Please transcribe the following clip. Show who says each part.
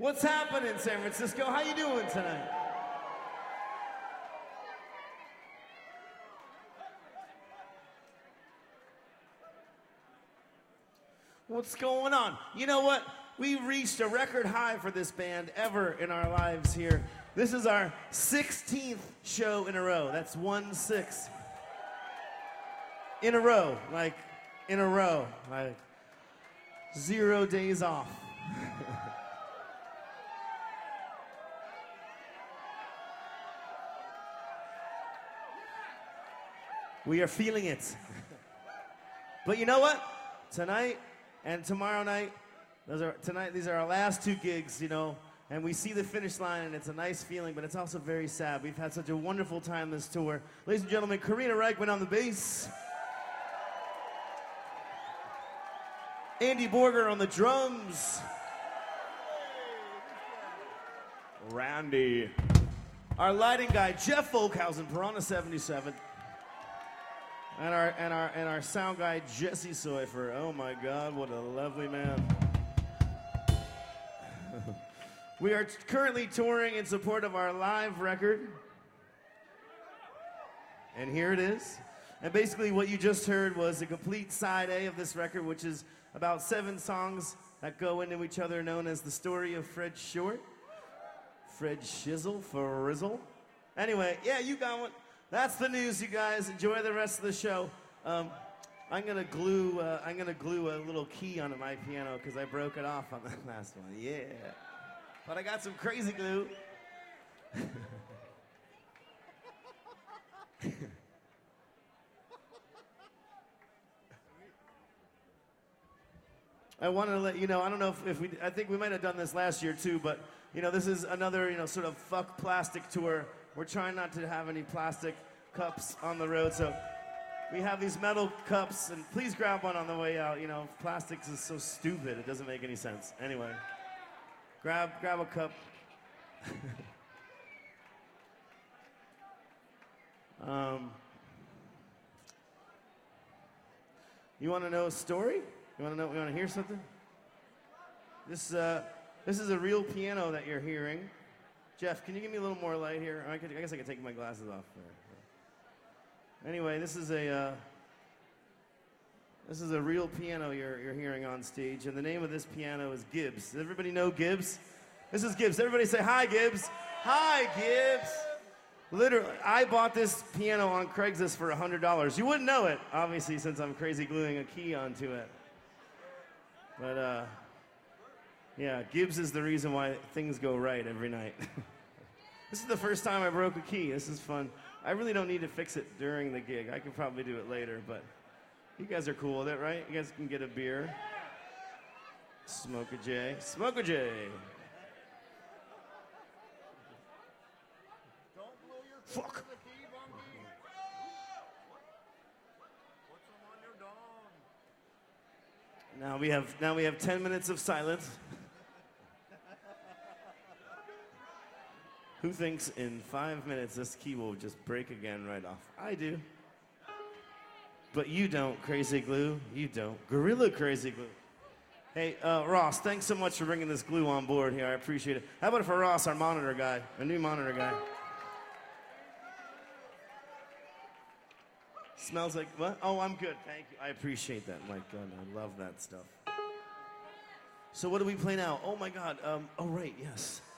Speaker 1: What's happening, San Francisco? How you doing tonight? What's going on? You know what? We reached a record high for this band ever in our lives here. This is our 16th show in a row. That's 1-6. In a row. Like, in a row. Like, 0 days off. We are feeling it. But you know what? Tonight and tomorrow night, these are our last two gigs, you know, and we see the finish line, and it's a nice feeling, but it's also very sad. We've had such a wonderful time this tour. Ladies and gentlemen, Karina Reichman on the bass. Andy Borger on the drums. Randy. Our lighting guy, Jeff Folkhausen, Piranha 77. And our sound guy, Jesse Soifer. Oh my God, what a lovely man. We are currently touring in support of our live record. And here it is. And basically what you just heard was a complete side A of this record, which is about 7 songs that go into each other, known as the story of Fred Short. Fred Shizzle for Rizzle. Anyway, yeah, you got one. That's the news, you guys. Enjoy the rest of the show. I'm gonna glue a little key onto my piano because I broke it off on the last one. Yeah, but I got some crazy glue. I wanted to let you know. I don't know if we. I think we might have done this last year too, but you know, this is another sort of fuck plastic tour. We're trying not to have any plastic cups on the road, so we have these metal cups, and please grab one on the way out. You know, plastics is so stupid, it doesn't make any sense. Anyway, grab a cup. You want to know a story? You want to hear something? This is a real piano that you're hearing. Jeff, can you give me a little more light here? I guess I could take my glasses off. Anyway, this is a real piano you're hearing on stage, and the name of this piano is Gibbs. Does everybody know Gibbs? This is Gibbs. Everybody say hi, Gibbs. Hi, Gibbs. Literally, I bought this piano on Craigslist for $100. You wouldn't know it, obviously, since I'm crazy gluing a key onto it. But yeah, Gibbs is the reason why things go right every night. This is the first time I broke a key. This is fun. I really don't need to fix it during the gig. I could probably do it later, but you guys are cool with it, right? You guys can get a beer. Smoke a J. Smoke a J.
Speaker 2: Don't blow your
Speaker 1: Fuck.
Speaker 2: the key, Bunky. What's on your dong?
Speaker 1: Now we have 10 minutes of silence. Who thinks in 5 minutes this key will just break again right off? I do. But you don't, Crazy Glue. You don't. Gorilla Crazy Glue. Hey, Ross, thanks so much for bringing this glue on board here. I appreciate it. How about for Ross, our monitor guy, our new monitor guy? Smells like what? Oh, I'm good. Thank you. I appreciate that. My God, I love that stuff. So what do we play now? Oh, my God. Oh, right, yes.